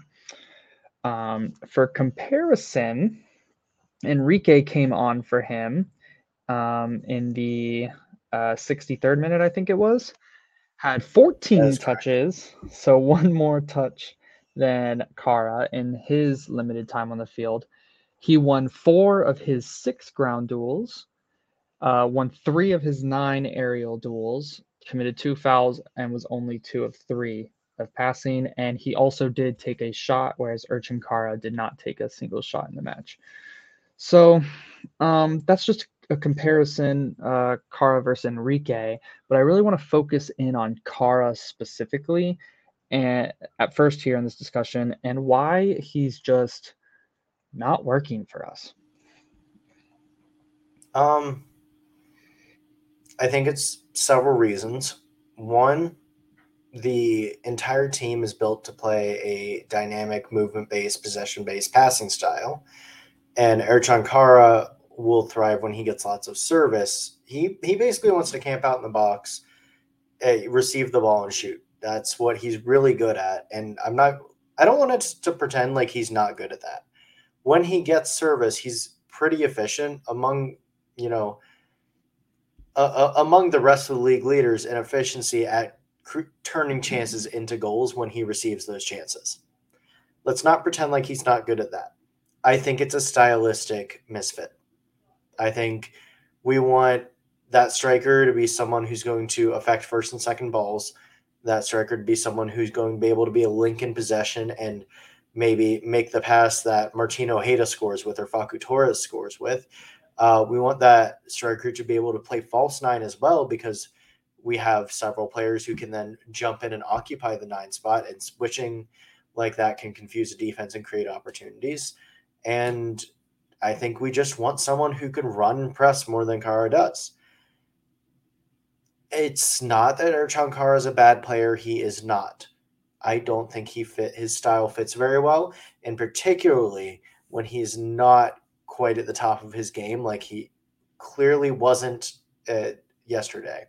Um, for comparison, Enrique came on for him um, in the uh, sixty-third minute, I think it was, had fourteen touches, so one more touch than Kara in his limited time on the field. He won four of his six ground duels, uh, won three of his nine aerial duels, committed two fouls, and was only two of three of passing. And he also did take a shot, whereas Urchin Kara did not take a single shot in the match. So um, that's just a comparison, uh, Kara versus Enrique. But I really want to focus in on Kara specifically, and at first here in this discussion, and why he's just not working for us. Um, I think it's several reasons. One, the entire team is built to play a dynamic, movement-based, possession-based passing style, and Erchan Kara will thrive when he gets lots of service. He he basically wants to camp out in the box, eh, receive the ball, and shoot. That's what he's really good at, and I'm not. I don't want to, to pretend like he's not good at that. When he gets service, he's pretty efficient among you know uh, uh, among the rest of the league leaders in efficiency at cr- turning chances into goals when he receives those chances. Let's not pretend like he's not good at that. I think it's a stylistic misfit. I think we want that striker to be someone who's going to affect first and second balls, that striker to be someone who's going to be able to be a link in possession and maybe make the pass that Martino Ojeda scores with or Facu Torres scores with. Uh, we want that striker to be able to play false nine as well, because we have several players who can then jump in and occupy the nine spot, and switching like that can confuse the defense and create opportunities. And I think we just want someone who can run and press more than Kara does. It's not that Erchan Kara is a bad player. He is not. I don't think he fit his style fits very well, and particularly when he's not quite at the top of his game, like he clearly wasn't uh, yesterday.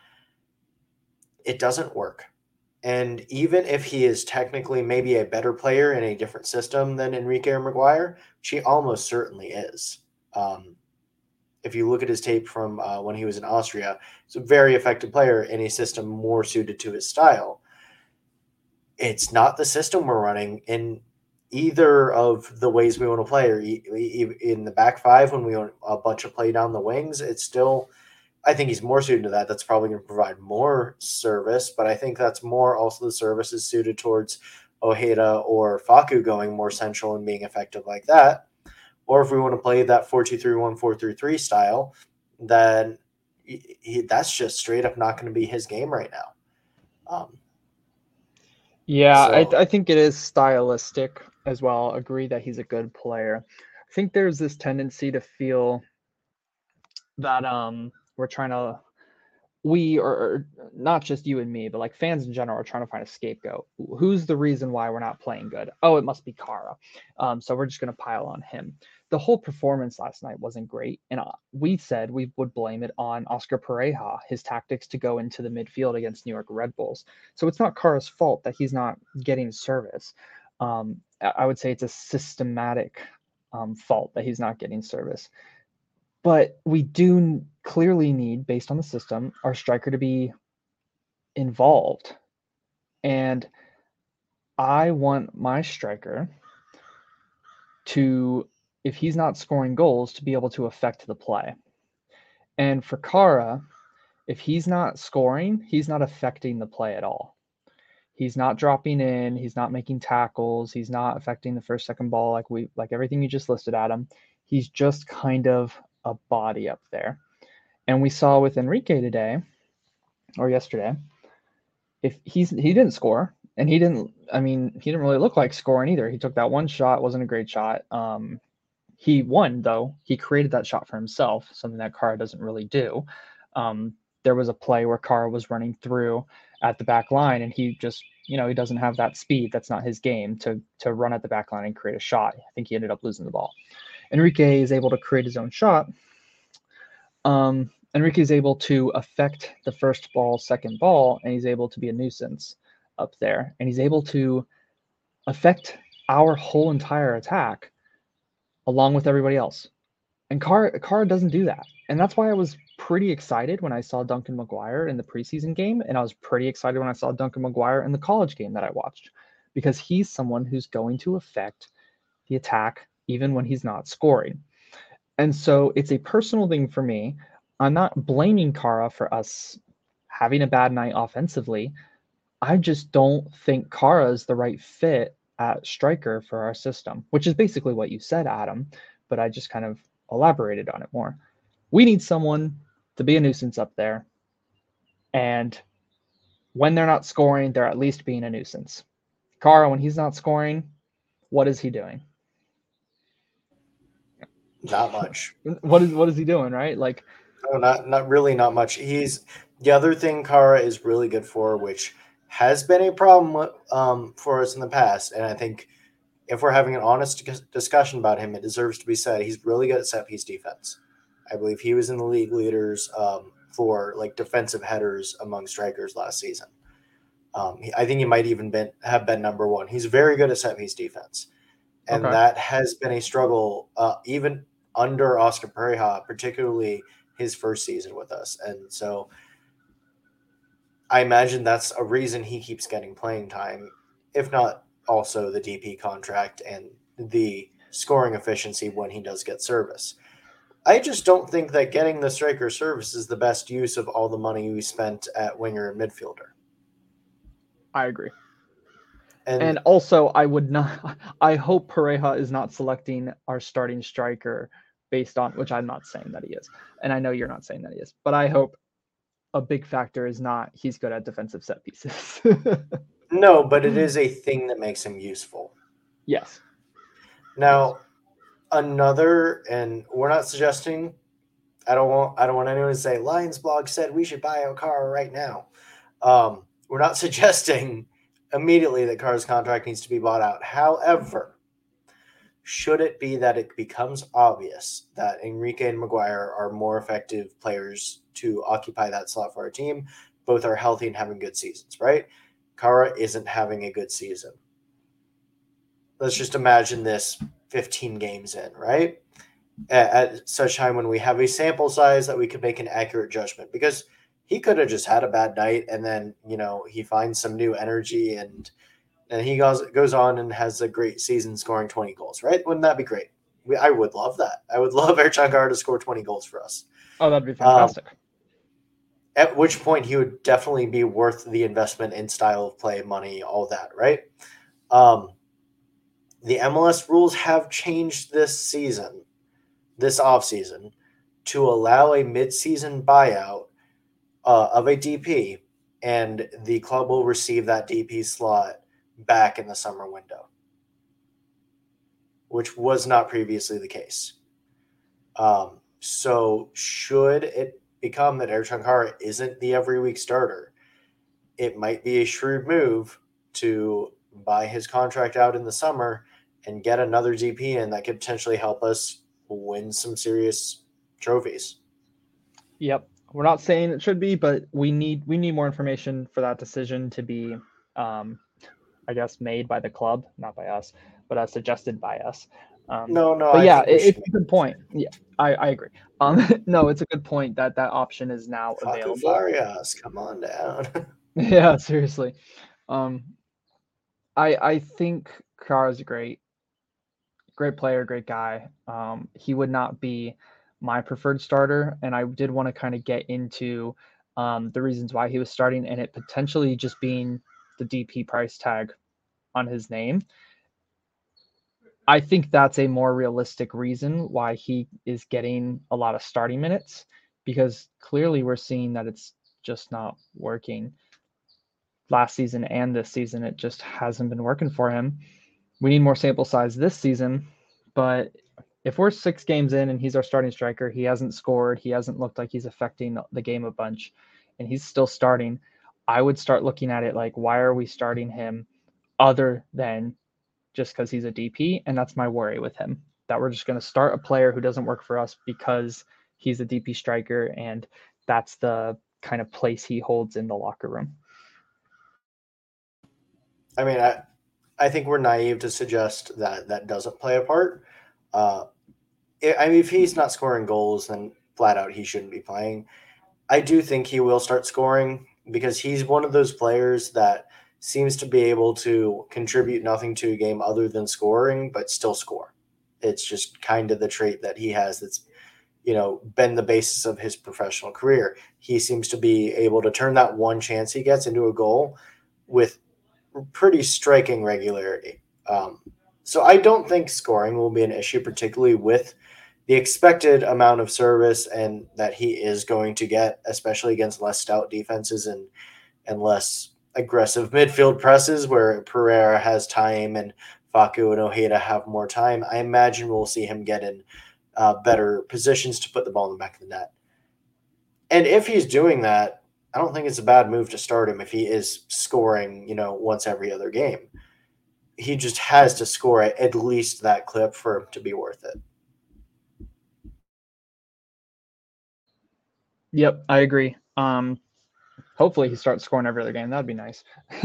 It doesn't work. And even if he is technically maybe a better player in a different system than Enrique or Maguire, which he almost certainly is. Um, if you look at his tape from uh, when he was in Austria, he's a very effective player in a system more suited to his style. It's not the system we're running in either of the ways we want to play, or in the back five when we want a bunch of play down the wings. It's still, I think he's more suited to that. That's probably going to provide more service, but I think that's more also the service is suited towards Ojeda or Facu going more central and being effective like that. Or if we want to play that four two three one, four three three style, then he, that's just straight up not going to be his game right now. Um, Yeah, I so I think it is stylistic as well. Agree that he's a good player. I think there's this tendency to feel that um we're trying to we or, or not just you and me, but like fans in general are trying to find a scapegoat. Who's the reason why we're not playing good? Oh, it must be Kara. Um, so we're just going to pile on him. The whole performance last night wasn't great, and uh, we said we would blame it on Oscar Pereja, his tactics to go into the midfield against New York Red Bulls. So it's not Kara's fault that he's not getting service. Um, I would say it's a systematic um, fault that he's not getting service. But we do clearly need, based on the system, our striker to be involved. And I want my striker to, if he's not scoring goals, to be able to affect the play. And for Kara, if he's not scoring, he's not affecting the play at all. He's not dropping in, he's not making tackles, he's not affecting the first second ball like we like everything you just listed, Adam. He's just kind of a body up there. And we saw with Enrique today or yesterday, if he's he didn't score and he didn't I mean, he didn't really look like scoring either. He took that one shot, wasn't a great shot. Um he won though. He created that shot for himself, something that Kara doesn't really do. Um there was a play where Kara was running through at the back line and he just, you know, he doesn't have that speed. That's not his game to to run at the back line and create a shot. I think he ended up losing the ball. Enrique is able to create his own shot. Um Enrique is able to affect the first ball, second ball, and he's able to be a nuisance up there. And he's able to affect our whole entire attack along with everybody else. And Kara, Kara doesn't do that. And that's why I was pretty excited when I saw Duncan Maguire in the preseason game. And I was pretty excited when I saw Duncan Maguire in the college game that I watched, because he's someone who's going to affect the attack even when he's not scoring. And so it's a personal thing for me. I'm not blaming Kara for us having a bad night offensively. I just don't think Kara is the right fit at striker for our system, which is basically what you said, Adam, but I just kind of elaborated on it more. We need someone to be a nuisance up there. And when they're not scoring, they're at least being a nuisance. Kara, when he's not scoring, what is he doing? Not much. What is what is he doing, right? Like, No, not not really, not much. He's the other thing Kara is really good for, which has been a problem um, for us in the past, and I think if we're having an honest discussion about him, it deserves to be said. He's really good at set piece defense. I believe he was in the league leaders um, for like defensive headers among strikers last season. Um, I think he might even been have been number one. He's very good at set piece defense, and okay, that has been a struggle uh, even under Oscar Pereja, particularly his first season with us. And so I imagine that's a reason he keeps getting playing time, if not also the D P contract and the scoring efficiency when he does get service. I just don't think that getting the striker service is the best use of all the money we spent at winger and midfielder. I agree. And, and also, I would not. I hope Pareja is not selecting our starting striker based on, which I'm not saying that he is, and I know you're not saying that he is, but I hope a big factor is not he's good at defensive set pieces. no, but it is a thing that makes him useful. Yes. Now, yes. Another, and we're not suggesting. I don't want. I don't want anyone to say Lions blog said we should buy out Kara right now. Um, we're not suggesting immediately that Kara's contract needs to be bought out. However, should it be that it becomes obvious that Enrique and Maguire are more effective players to occupy that slot for our team, both are healthy and having good seasons, right? Kara isn't having a good season. Let's just imagine this fifteen games in, right? At, at such time when we have a sample size that we could make an accurate judgment, because he could have just had a bad night and then, you know, he finds some new energy and and he goes goes on and has a great season scoring twenty goals, right? Wouldn't that be great? We, I would love that. I would love Ercan Kara to score twenty goals for us. Oh, that'd be fantastic. Um, at which point he would definitely be worth the investment in style of play, money, all that, right? Um, the M L S rules have changed this season, this offseason, to allow a mid-season buyout uh, of a D P, and the club will receive that D P slot back in the summer window, which was not previously the case. Um, so should it become that Ercan Kara isn't the every week starter, it might be a shrewd move to buy his contract out in the summer and get another D P in that could potentially help us win some serious trophies. Yep. We're not saying it should be, but we need we need more information for that decision to be um, I guess, made by the club, not by us, but uh, suggested by us. Um, no, no. But I yeah, think it, it's a good point. Yeah, I, I agree. Um, no, it's a good point that that option is now Facu available. Farias, come on down. Yeah, seriously. Um, I I think Kara's great, great player, great guy. Um, he would not be my preferred starter, and I did want to kind of get into um, the reasons why he was starting, and it potentially just being the D P price tag on his name. I think that's a more realistic reason why he is getting a lot of starting minutes, because clearly we're seeing that it's just not working. Last season and this season, it just hasn't been working for him. We need more sample size this season, but if we're six games in and he's our starting striker, he hasn't scored, he hasn't looked like he's affecting the game a bunch, and he's still starting, I would start looking at it like, why are we starting him other than just because he's a D P? And that's my worry with him, that we're just going to start a player who doesn't work for us because he's a D P striker, and that's the kind of place he holds in the locker room. I mean, I, I think we're naive to suggest that that doesn't play a part. Uh, I mean, if he's not scoring goals, then flat out he shouldn't be playing. I do think he will start scoring because he's one of those players that seems to be able to contribute nothing to a game other than scoring, but still score. It's just kind of the trait that he has that's, you know, been the basis of his professional career. He seems to be able to turn that one chance he gets into a goal with pretty striking regularity. Um, so I don't think scoring will be an issue, particularly with the expected amount of service and that he is going to get, especially against less stout defenses and and less aggressive midfield presses where Pereira has time and Facu and Ojeda have more time. I imagine we'll see him get in uh, better positions to put the ball in the back of the net. And if he's doing that, I don't think it's a bad move to start him if he is scoring, you know, once every other game. He just has to score at, at least that clip for him to be worth it. Yep, I agree. Um, hopefully he starts scoring every other game. That'd be nice.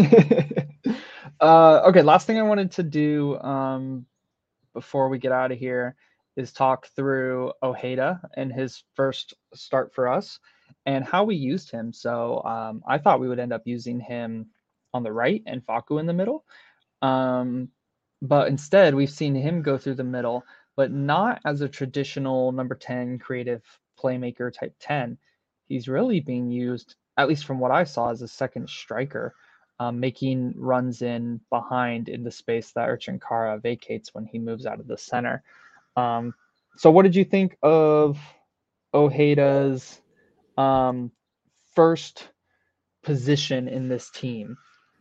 uh, okay, last thing I wanted to do um, before we get out of here is talk through Ojeda and his first start for us and how we used him. So um, I thought we would end up using him on the right and Facu in the middle. Um, but instead, we've seen him go through the middle, but not as a traditional number ten creative playmaker type ten. He's really being used, at least from what I saw, as a second striker, um, making runs in behind in the space that Urchin Kara vacates when he moves out of the center. Um, so, what did you think of Ojeda's um, first position in this team?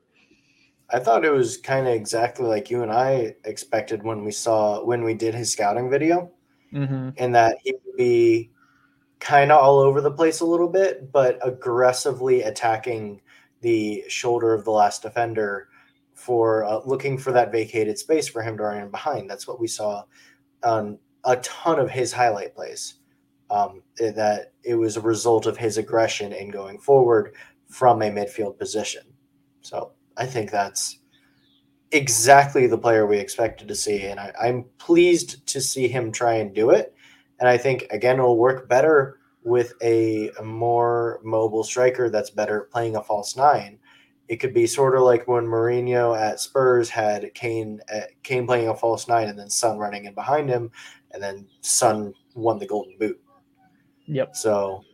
I thought it was kind of exactly like you and I expected when we saw when we did his scouting video, mm-hmm. and that he would be kind of all over the place a little bit, but aggressively attacking the shoulder of the last defender for uh, looking for that vacated space for him to run in behind. That's what we saw on a ton of his highlight plays. Um, that it was a result of his aggression in going forward from a midfield position. So I think that's exactly the player we expected to see, and I, I'm pleased to see him try and do it. And I think, again, it'll work better with a, a more mobile striker that's better at playing a false nine. It could be sort of like when Mourinho at Spurs had Kane, uh, Kane playing a false nine and then Son running in behind him, and then Son won the Golden Boot. Yep. So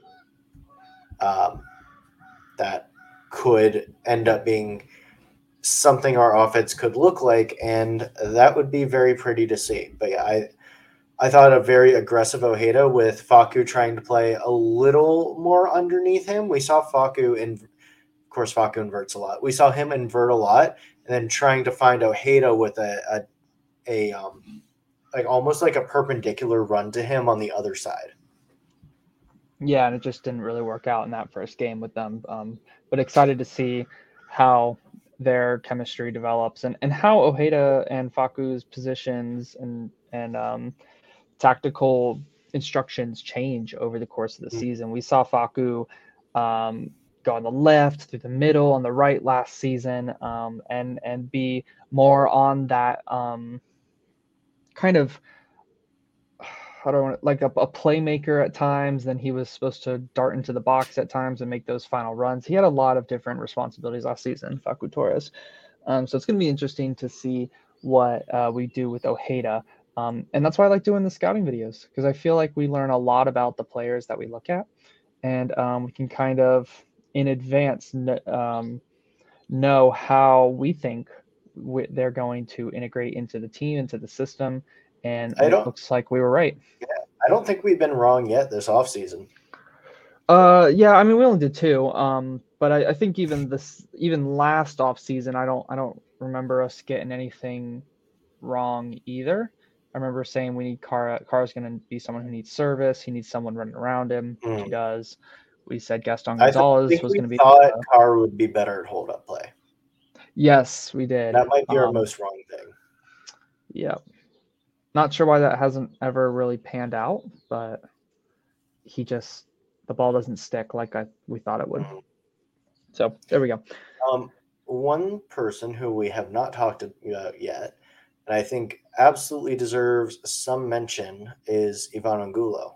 um, that could end up being something our offense could look like, and that would be very pretty to see. But yeah, I I thought a very aggressive Ojeda with Facu trying to play a little more underneath him. We saw Facu, in, of course, Facu inverts a lot. We saw him invert a lot, and then trying to find Ojeda with a a, a um like almost like a perpendicular run to him on the other side. Yeah, and it just didn't really work out in that first game with them. Um, but excited to see how their chemistry develops and, and how Ojeda and Facu's positions and and um, tactical instructions change over the course of the mm-hmm. season. We saw Facu um, go on the left, through the middle, on the right last season, um, and and be more on that um, kind of. I don't want like a, a playmaker at times. Then he was supposed to dart into the box at times and make those final runs. He had a lot of different responsibilities last season, Facu Torres. Um, so it's going to be interesting to see what uh, we do with Ojeda. Um, and that's why I like doing the scouting videos, because I feel like we learn a lot about the players that we look at, and um, we can kind of in advance um, know how we think we, they're going to integrate into the team, into the system. And it looks like we were right. Yeah, I don't think we've been wrong yet this offseason. Uh, yeah, I mean, we only did two. Um, but I, I think even this, even last offseason, I don't, I don't remember us getting anything wrong either. I remember saying we need Kara. Kara's going to be someone who needs service. He needs someone running around him. Mm. He does. We said Gaston Gonzalez I was going to be. Thought uh, Kara would be better at hold up play. Yes, we did. That might be um, our most wrong thing. Yeah. Not sure why that hasn't ever really panned out, but he just, the ball doesn't stick like I we thought it would. Mm-hmm. So there we go. Um, one person who we have not talked about yet, and I think absolutely deserves some mention, is Ivan Angulo.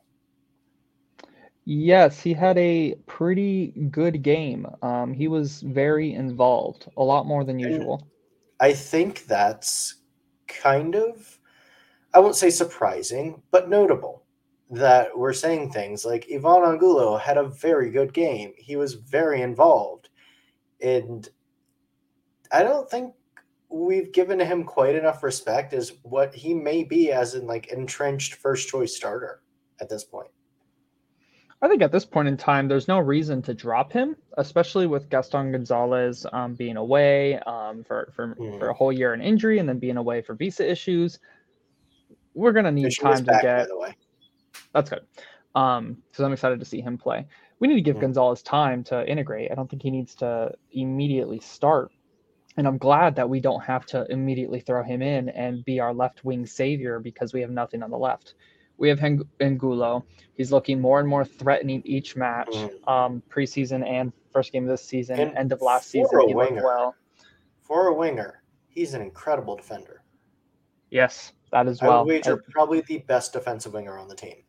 Yes, he had a pretty good game. Um, he was very involved, a lot more than usual. And I think that's kind of, I won't say surprising, but notable that we're saying things like Ivan Angulo had a very good game. He was very involved. And I don't think we've given him quite enough respect as what he may be as in like entrenched first choice starter at this point. I think at this point in time, there's no reason to drop him, especially with Gaston Gonzalez um, being away um, for, for, mm. for a whole year in injury and then being away for visa issues. We're going to need time to back, get. By the way. That's good. Um, because I'm excited to see him play. We need to give Mm. Gonzalez time to integrate. I don't think he needs to immediately start. And I'm glad that we don't have to immediately throw him in and be our left wing savior because we have nothing on the left. We have Heng- Angulo. He's looking more and more threatening each match, Mm. um, preseason and first game of this season. And End of last for season, a he looked winger, well. for a winger, he's an incredible defender. Yes, that as I would well. I, wager probably the best defensive winger on the team.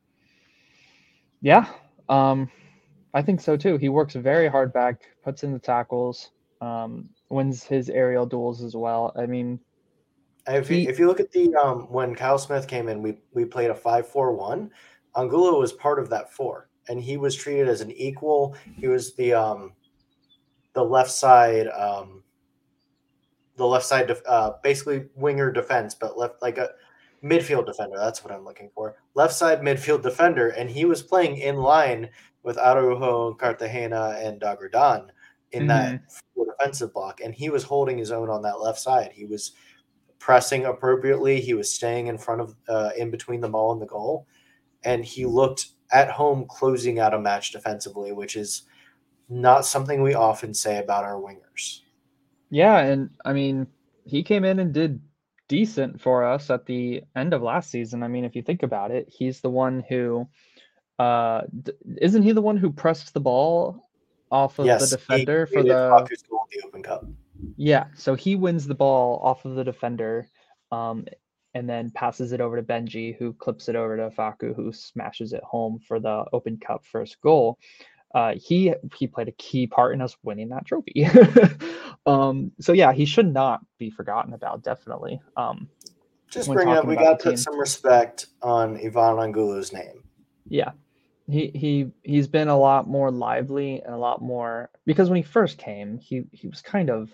yeah, um, I think so too. He works very hard back, puts in the tackles, um, wins his aerial duels as well. I mean, If you, he. if you look at the um, when Kyle Smith came in, we we played a five four one. Angulo was part of that four, and he was treated as an equal. He was the um, the left side um, the left side def- uh, basically winger defense, but left like a midfield defender. That's what I'm looking for. Left side midfield defender, and he was playing in line with Araujo, Cartagena, and Dagradan in that Mhm. defensive block, and he was holding his own on that left side. He was pressing appropriately. He was staying in front of, uh, in between the ball and the goal, and he looked at home closing out a match defensively, which is not something we often say about our wingers. Yeah, and I mean, he came in and did decent for us at the end of last season. I mean, if you think about it, he's the one who uh d- isn't he the one who pressed the ball off of the Yes, he defender for created the Faku's goal in the Open Cup. yeah, so he wins the ball off of the defender um and then passes it over to Benji who clips it over to Faku who smashes it home for the Open Cup first goal. Uh, he he played a key part in us winning that trophy. um, so yeah, he should not be forgotten about. Definitely. Um, Just when bring up, talking we about the got to put team, some respect on Ivan Angulo's name. yeah, he he he's been a lot more lively and a lot more because when he first came, he he was kind of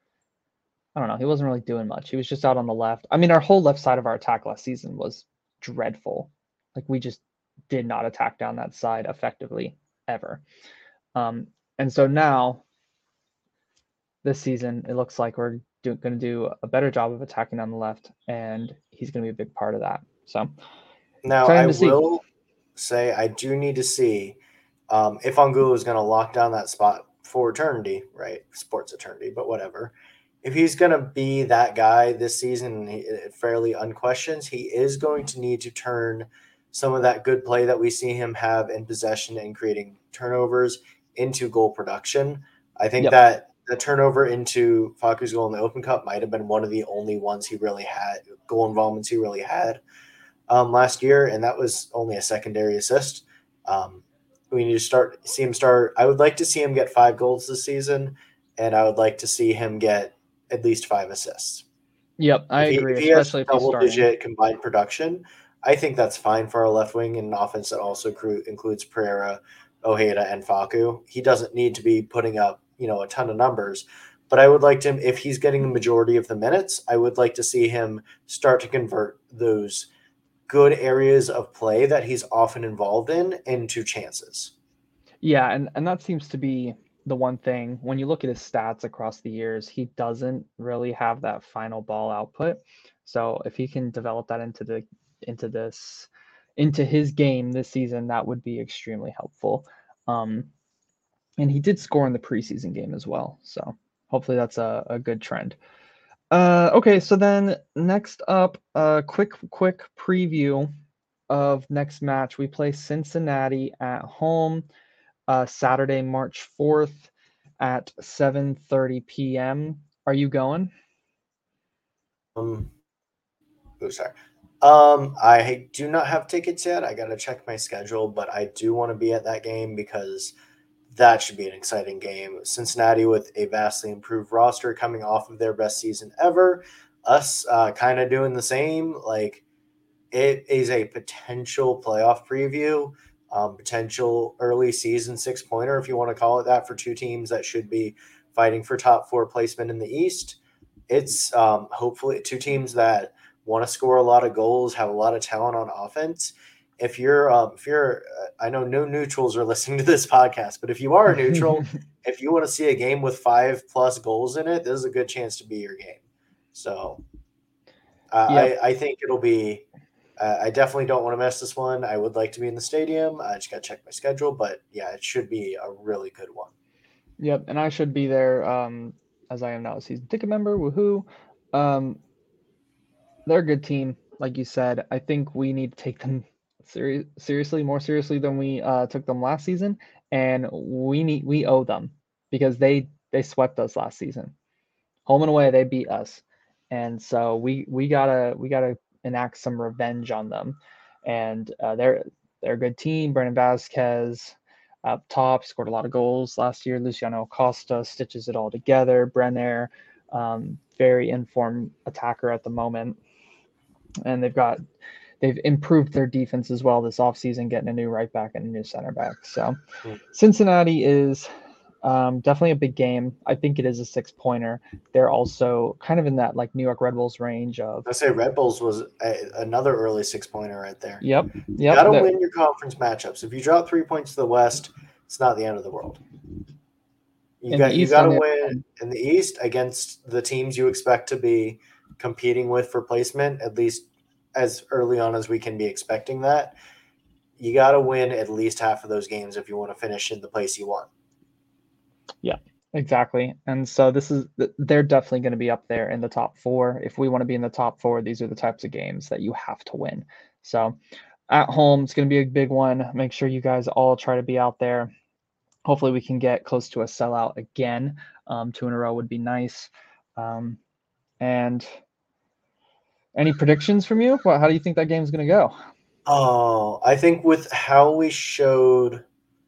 I don't know, he wasn't really doing much. He was just out on the left. I mean, our whole left side of our attack last season was dreadful. Like we just did not attack down that side effectively ever. Um, and so now this season, it looks like we're going to do a better job of attacking on the left, and he's going to be a big part of that. So Now, I exciting to see. will say I do need to see um, if Angulo is going to lock down that spot for eternity, right? Sports eternity, but whatever. If he's going to be that guy this season, he, fairly unquestioned, he is going to need to turn some of that good play that we see him have in possession and creating turnovers into goal production. I think Yep. that the turnover into Faku's goal in the Open Cup might have been one of the only ones he really had, goal involvements he really had um, last year, and that was only a secondary assist. Um, we need to start see him start. I would like to see him get five goals this season, and I would like to see him get at least five assists. Yep. I If he agree, if he has especially if he's double starting. digit combined production, I think that's fine for our left wing and an offense that also cru- includes Pereira, Ojeda, and Faku. He doesn't need to be putting up you know a ton of numbers, but I would like to if he's getting the majority of the minutes, I would like to see him start to convert those good areas of play that he's often involved in into chances. Yeah, and and that seems to be the one thing when you look at his stats across the years, he doesn't really have that final ball output. So if he can develop that into the into this into his game this season, that would be extremely helpful. Um, and he did score in the preseason game as well. So hopefully that's a, a good trend. Uh, okay, so then next up, a uh, quick quick preview of next match. We play Cincinnati at home uh, Saturday, March fourth at seven thirty p.m. Are you going? Um, oh, sorry. Um, I do not have tickets yet. I got to check my schedule, but I do want to be at that game because that should be an exciting game. Cincinnati with a vastly improved roster coming off of their best season ever. Us uh, kind of doing the same. Like it is a potential playoff preview, um, potential early season six pointer, if you want to call it that, for two teams that should be fighting for top four placement in the East. It's um, hopefully two teams that want to score a lot of goals, have a lot of talent on offense. If you're, um, if you're, uh, I know no neutrals are listening to this podcast, but if you are a neutral, if you want to see a game with five plus goals in it, this is a good chance to be your game. So uh, Yep. I, I think it'll be uh, I definitely don't want to miss this one. I would like to be in the stadium. I just got to check my schedule, but yeah, it should be a really good one. Yep, and I should be there um, as I am now a season ticket member. Woohoo! Um, they're a good team, like you said. I think we need to take them seri- seriously, more seriously than we uh, took them last season, and we need we owe them because they they swept us last season, home and away. They beat us, and so we we gotta we gotta enact some revenge on them. And uh, they're they're a good team. Brandon Vasquez up top scored a lot of goals last year. Luciano Acosta stitches it all together. Brenner, um, very informed attacker at the moment, and they've got they've improved their defense as well this offseason, getting a new right back and a new center back. So Mm. Cincinnati is um, definitely a big game. I think it is a six pointer. They're also kind of in that like New York Red Bulls range of. I say Red Bulls was a, another early six pointer right there. Yep, You yep. got to the- win your conference matchups. If you drop three points to the West, it's not the end of the world. You in the got you East, got on to the win in the East against the teams you expect to be competing with for placement, at least as early on as we can be expecting that. You got to win at least half of those games if you want to finish in the place you want. Yeah, exactly. And so this is they're definitely going to be up there in the top four. If we want to be in the top four, these are the types of games that you have to win. So at home, it's going to be a big one. Make sure you guys all try to be out there. Hopefully, we can get close to a sellout again. Um, two in a row would be nice. Um, and any predictions from you? What, how do you think that game's going to go? Oh, I think with how we showed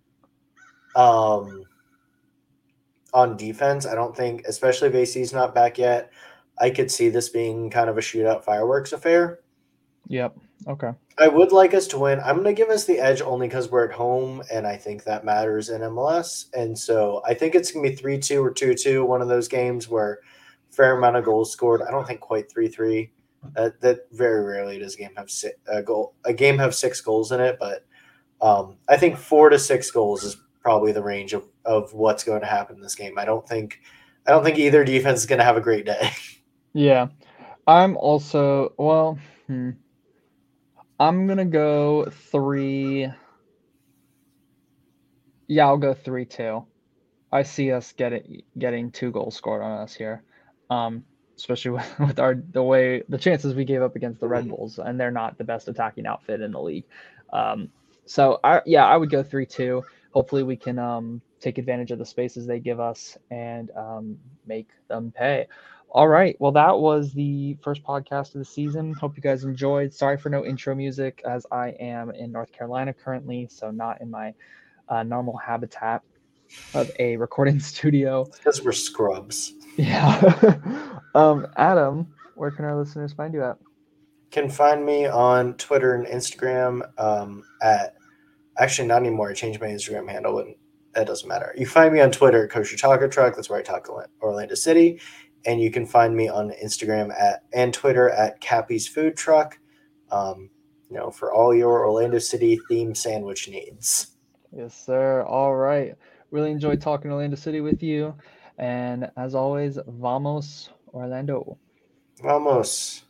um, on defense, I don't think, especially if A C's not back yet, I could see this being kind of a shootout fireworks affair. Yep. Okay. I would like us to win. I'm going to give us the edge only because we're at home, and I think that matters in M L S. And so I think it's going to be three two or two two, one of those games where fair amount of goals scored. I don't think quite three three. Uh, that very rarely does a game have six, a goal a game have six goals in it, but um, I think four to six goals is probably the range of, of what's going to happen in this game. I don't think I don't think either defense is going to have a great day. Yeah. I'm also, well, hmm. I'm going to go three. Yeah, I'll go three two. I see us getting getting two goals scored on us here, um, especially with, with our the way the chances we gave up against the Red Bulls, and they're not the best attacking outfit in the league. Um, so I yeah, I would go three two. Hopefully, we can um, take advantage of the spaces they give us and um, make them pay. All right. Well, that was the first podcast of the season. Hope you guys enjoyed. Sorry for no intro music, as I am in North Carolina currently, so not in my uh, normal habitat of a recording studio. Because we're scrubs. Yeah. um, Adam, where can our listeners find you at? Can find me on Twitter and Instagram um, at actually not anymore. I changed my Instagram handle, but that doesn't matter. You find me on Twitter at Kosher Taco Truck. That's where I talk Orlando City, and you can find me on Instagram at and Twitter at Cappy's Food Truck. Um, you know, for all your Orlando City themed sandwich needs. Yes, sir. All right. Really enjoyed talking Orlando City with you. And as always, vamos Orlando. Vamos.